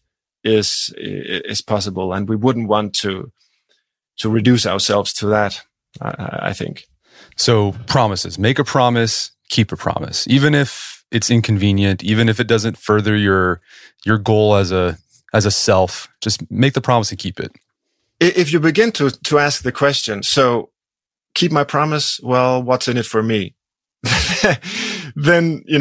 is possible. And we wouldn't want to reduce ourselves to that, I think. So promises, make a promise, keep a promise, even if it's inconvenient, even if it doesn't further your goal as a self, just make the promise and keep it. If you begin to ask the question, so keep my promise, well, what's in it for me? Then,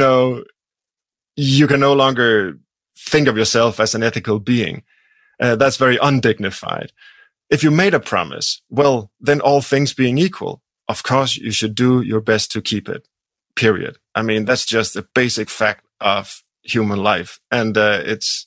you can no longer think of yourself as an ethical being. That's very undignified. If you made a promise, well, then all things being equal, of course, you should do your best to keep it, period. I mean, that's just a basic fact of human life. And it's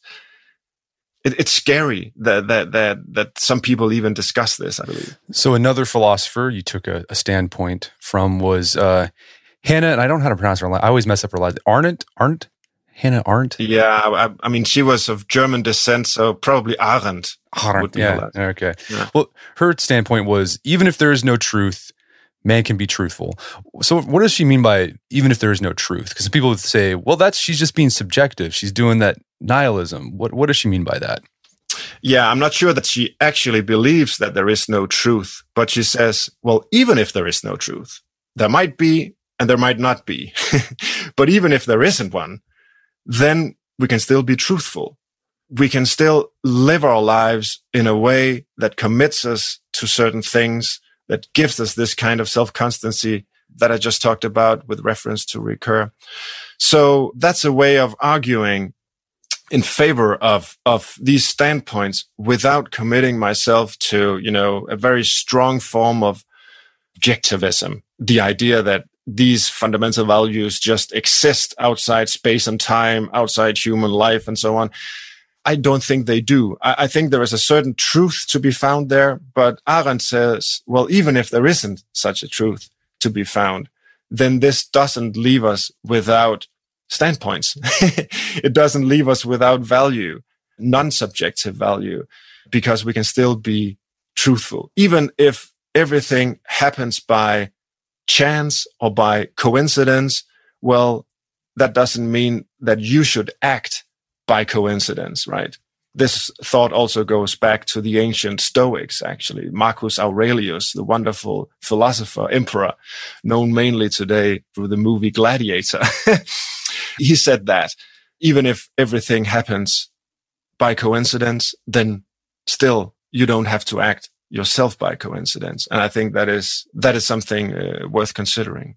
scary that some people even discuss this, I believe. So another philosopher you took a standpoint from was Hannah, and I don't know how to pronounce her last. I always mess up her last. Arendt? Hannah Arendt? Yeah, I mean, she was of German descent, so probably Arendt. Arendt, yeah, okay. Yeah. Well, her standpoint was, even if there is no truth, man can be truthful. So what does she mean by even if there is no truth? Because people would say, well, she's just being subjective. She's doing that nihilism. What does she mean by that? Yeah, I'm not sure that she actually believes that there is no truth, but she says, well, even if there is no truth, there might be and there might not be. But even if there isn't one, then we can still be truthful. we can still live our lives in a way that commits us to certain things, that gives us this kind of self-constancy that I just talked about with reference to Ricoeur. So that's a way of arguing in favor of these standpoints without committing myself to, a very strong form of objectivism. The idea that these fundamental values just exist outside space and time, outside human life, and so on. I don't think they do. I think there is a certain truth to be found there, but Arendt says, well, even if there isn't such a truth to be found, then this doesn't leave us without standpoints. It doesn't leave us without value, non-subjective value, because we can still be truthful. Even if everything happens by chance or by coincidence, well, that doesn't mean that you should act by coincidence, right? This thought also goes back to the ancient Stoics, actually. Marcus Aurelius, the wonderful philosopher, emperor, known mainly today through the movie Gladiator. He said that even if everything happens by coincidence, then still you don't have to act yourself by coincidence. And I think that is something worth considering.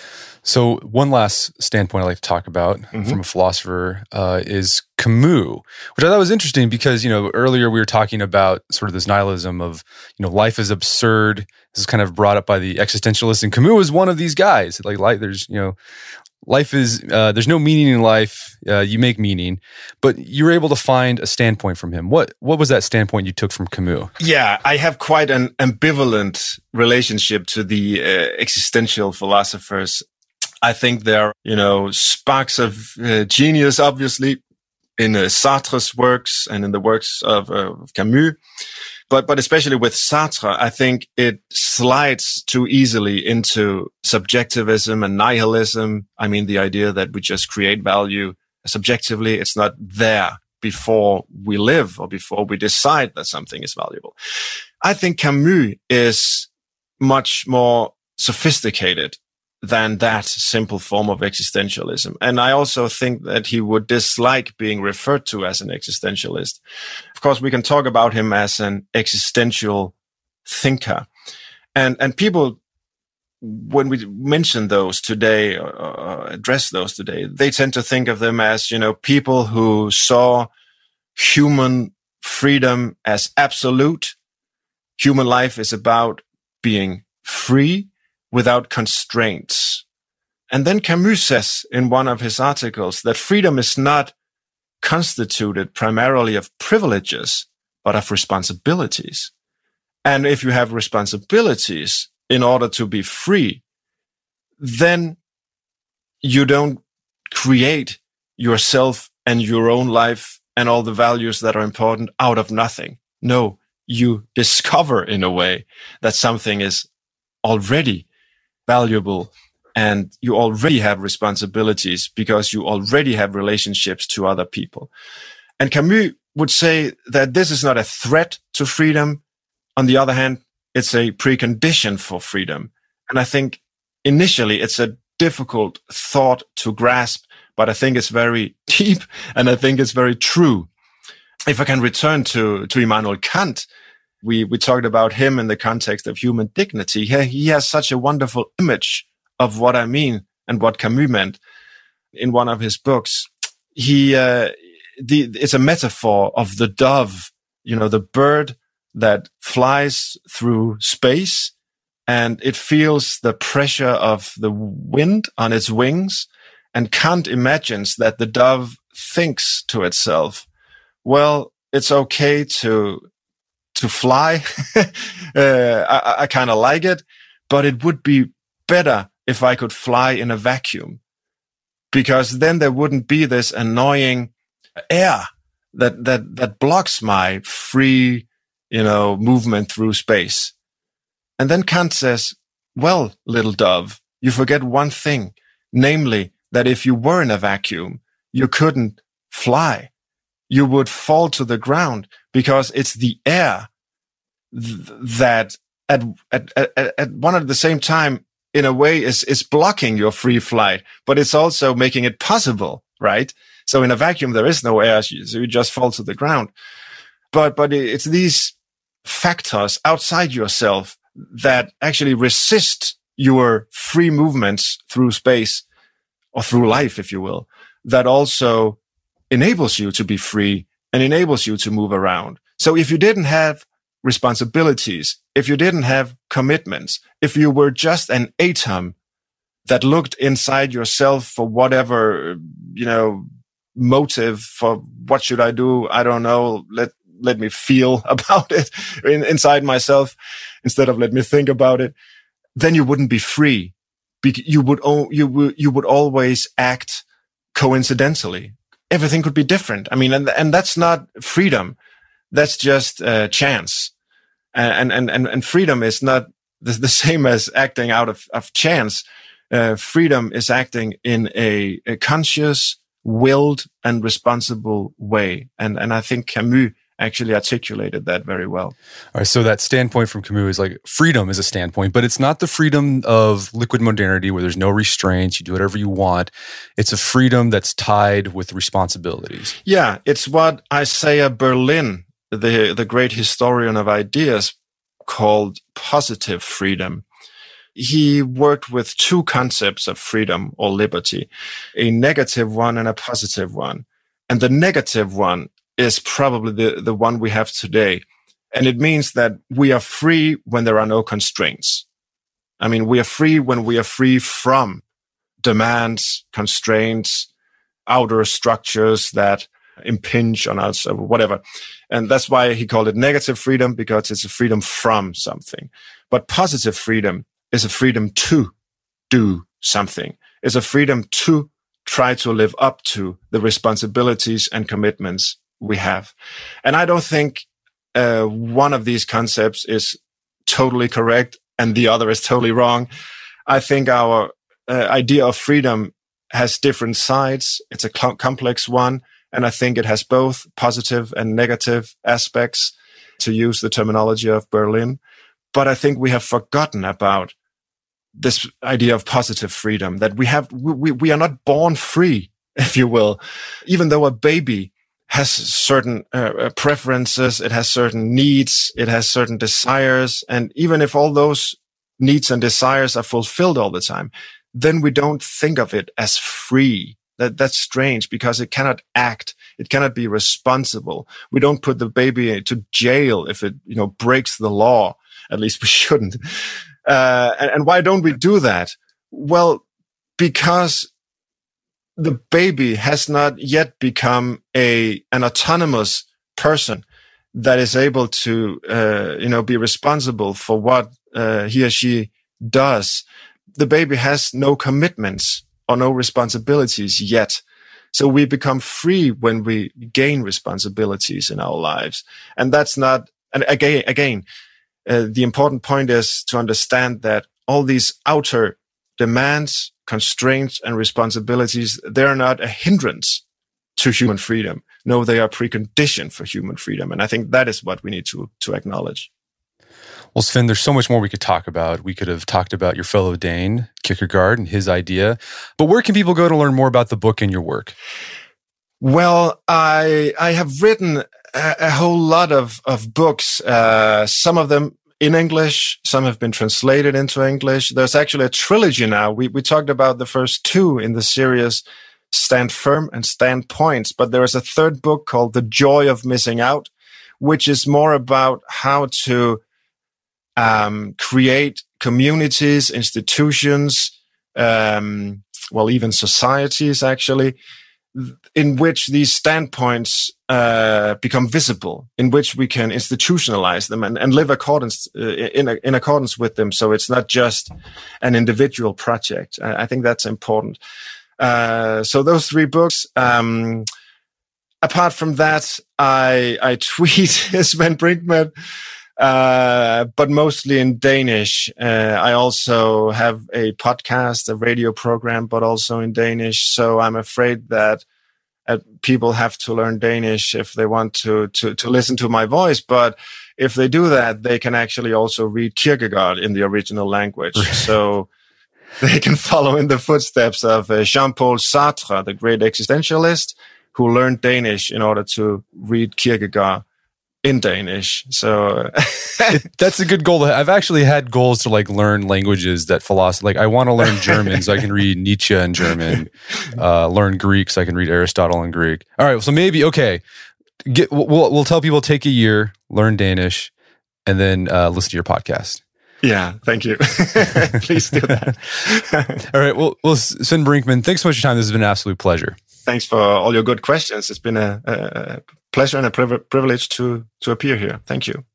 So one last standpoint I'd like to talk about from a philosopher is Camus, which I thought was interesting because, earlier we were talking about sort of this nihilism of, life is absurd. This is kind of brought up by the existentialists, and Camus was one of these guys. Like there's, life is, there's no meaning in life. You make meaning, but you were able to find a standpoint from him. What was that standpoint you took from Camus? Yeah, I have quite an ambivalent relationship to the existential philosophers. I think there are, sparks of genius, obviously, in Sartre's works and in the works of Camus. But especially with Sartre, I think it slides too easily into subjectivism and nihilism. I mean, the idea that we just create value subjectively, it's not there before we live or before we decide that something is valuable. I think Camus is much more sophisticated than that simple form of existentialism. And I also think that he would dislike being referred to as an existentialist. Of course, we can talk about him as an existential thinker. And people, when we mention those today or address those today, they tend to think of them as, people who saw human freedom as absolute. Human life is about being free without constraints. And then Camus says in one of his articles that freedom is not constituted primarily of privileges, but of responsibilities. And if you have responsibilities in order to be free, then you don't create yourself and your own life and all the values that are important out of nothing. No, you discover in a way that something is already valuable and you already have responsibilities because you already have relationships to other people. And Camus would say that this is not a threat to freedom. On the other hand, it's a precondition for freedom. And I think initially it's a difficult thought to grasp, but I think it's very deep and I think it's very true. If I can return to Immanuel Kant, we talked about him in the context of human dignity. He has such a wonderful image of what I mean and what Camus meant in one of his books. It's a metaphor of the dove, the bird that flies through space and it feels the pressure of the wind on its wings. And Kant imagines that the dove thinks to itself, well, it's okay to fly. I kind of like it, but it would be better if I could fly in a vacuum, because then there wouldn't be this annoying air that blocks my free, movement through space. And then Kant says, well, little dove, you forget one thing, namely that if you were in a vacuum, you couldn't fly. You would fall to the ground because it's the air that at one at the same time, in a way, is blocking your free flight, but it's also making it possible, right? So in a vacuum, there is no air, so you just fall to the ground. But it's these factors outside yourself that actually resist your free movements through space or through life, if you will, that also enables you to be free and enables you to move around. So if you didn't have responsibilities, if you didn't have commitments, if you were just an atom that looked inside yourself for whatever, motive for what should I do? I don't know. Let me feel about it inside myself instead of let me think about it. Then you wouldn't be free. You would always act coincidentally. Everything could be different. I mean, and that's not freedom. That's just chance. And freedom is not the same as acting out of chance. Freedom is acting in a conscious, willed, and responsible way. And I think Camus actually articulated that very well. All right, so that standpoint from Camus is like freedom is a standpoint, but it's not the freedom of liquid modernity where there's no restraints, you do whatever you want. It's a freedom that's tied with responsibilities. Yeah, it's what Isaiah Berlin, the great historian of ideas, called positive freedom. He worked with two concepts of freedom or liberty, a negative one and a positive one. And the negative one is probably the one we have today. And it means that we are free when there are no constraints. I mean, we are free when we are free from demands, constraints, outer structures that impinge on us or whatever. And that's why he called it negative freedom, because it's a freedom from something. But positive freedom is a freedom to do something. It's a freedom to try to live up to the responsibilities and commitments we have. And I don't think one of these concepts is totally correct and the other is totally wrong. I think our idea of freedom has different sides. It's a complex one. And I think it has both positive and negative aspects, to use the terminology of Berlin. But I think we have forgotten about this idea of positive freedom, that we are not born free, if you will. Even though a baby has certain preferences, it has certain needs, it has certain desires. And even if all those needs and desires are fulfilled all the time, then we don't think of it as free. That's strange, because it cannot act. It cannot be responsible. We don't put the baby to jail if it, breaks the law. At least we shouldn't. And why don't we do that? Well, because the baby has not yet become an autonomous person that is able to, be responsible for what he or she does. The baby has no commitments or no responsibilities yet. So we become free when we gain responsibilities in our lives. And that's not, and again, the important point is to understand that all these outer demands, constraints, and responsibilities, they're not a hindrance to human freedom. No, they are precondition for human freedom. And I think that is what we need to acknowledge. Well, Sven, there's so much more we could talk about. We could have talked about your fellow Dane, Kierkegaard, and his idea. But where can people go to learn more about the book and your work? Well, I have written a whole lot of books, some of them in English, some have been translated into English. There's actually a trilogy now. We talked about the first two in the series, Stand Firm and Stand Points, but there is a third book called The Joy of Missing Out, which is more about how to create communities, institutions, even societies actually, in which these standpoints become visible, in which we can institutionalize them and live in accordance with them. So it's not just an individual project. I think that's important. So those three books. Apart from that, I tweet Sven Brinkmann, but mostly in Danish. I also have a podcast, a radio program, but also in Danish. So I'm afraid that people have to learn Danish if they want to listen to my voice. But if they do that, they can actually also read Kierkegaard in the original language. So they can follow in the footsteps of Jean-Paul Sartre, the great existentialist, who learned Danish in order to read Kierkegaard in Danish. So that's a good goal. I've actually had goals to like learn languages that philosophy, like I want to learn German so I can read Nietzsche in German, learn Greek so I can read Aristotle in Greek. All right. So maybe, okay. We'll tell people take a year, learn Danish, and then listen to your podcast. Yeah. Thank you. Please do that. All right. Well, Sven Brinkmann, thanks so much for your time. This has been an absolute pleasure. Thanks for all your good questions. It's been a pleasure and a privilege to appear here. Thank you.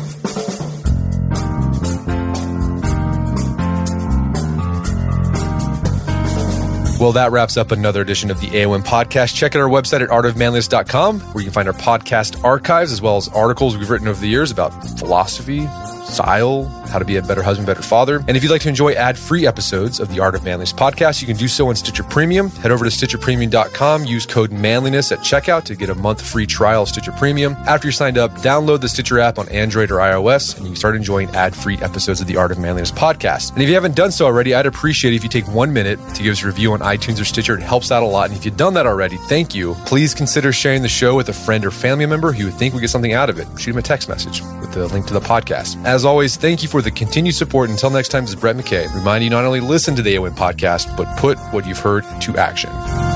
Well, that wraps up another edition of the AOM podcast. Check out our website at artofmanliness.com, where you can find our podcast archives as well as articles we've written over the years about philosophy, style, how to be a better husband, better father. And if you'd like to enjoy ad-free episodes of the Art of Manliness podcast, you can do so on Stitcher Premium. Head over to StitcherPremium.com, use code manliness at checkout to get a month free trial of Stitcher Premium. After you're signed up, download the Stitcher app on Android or iOS, and you can start enjoying ad-free episodes of the Art of Manliness podcast. And if you haven't done so already, I'd appreciate it if you take 1 minute to give us a review on iTunes or Stitcher. It helps out a lot. And if you've done that already, thank you. Please consider sharing the show with a friend or family member who you would think would get something out of it. Shoot them a text message with the link to the podcast. As always, thank you for the continued support. Until next time, this is Brett McKay. Remind you not only listen to the AOM podcast, but put what you've heard to action.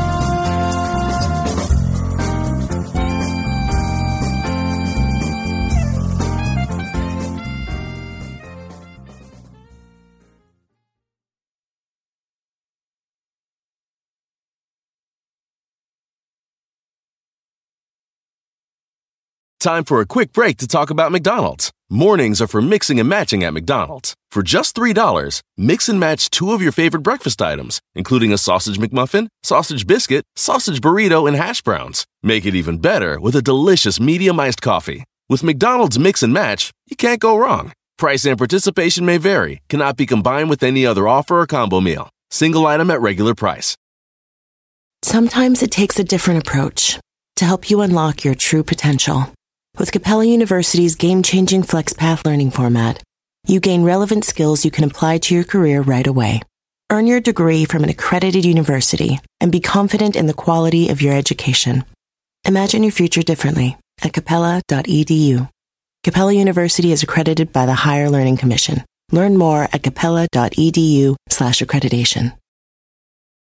Time for a quick break to talk about McDonald's. Mornings are for mixing and matching at McDonald's. For just $3, mix and match 2 of your favorite breakfast items, including a sausage McMuffin, sausage biscuit, sausage burrito, and hash browns. Make it even better with a delicious medium iced coffee. With McDonald's Mix and Match, you can't go wrong. Price and participation may vary, cannot be combined with any other offer or combo meal. Single item at regular price. Sometimes it takes a different approach to help you unlock your true potential. With Capella University's game-changing FlexPath learning format, you gain relevant skills you can apply to your career right away. Earn your degree from an accredited university and be confident in the quality of your education. Imagine your future differently at capella.edu. Capella University is accredited by the Higher Learning Commission. Learn more at capella.edu/accreditation.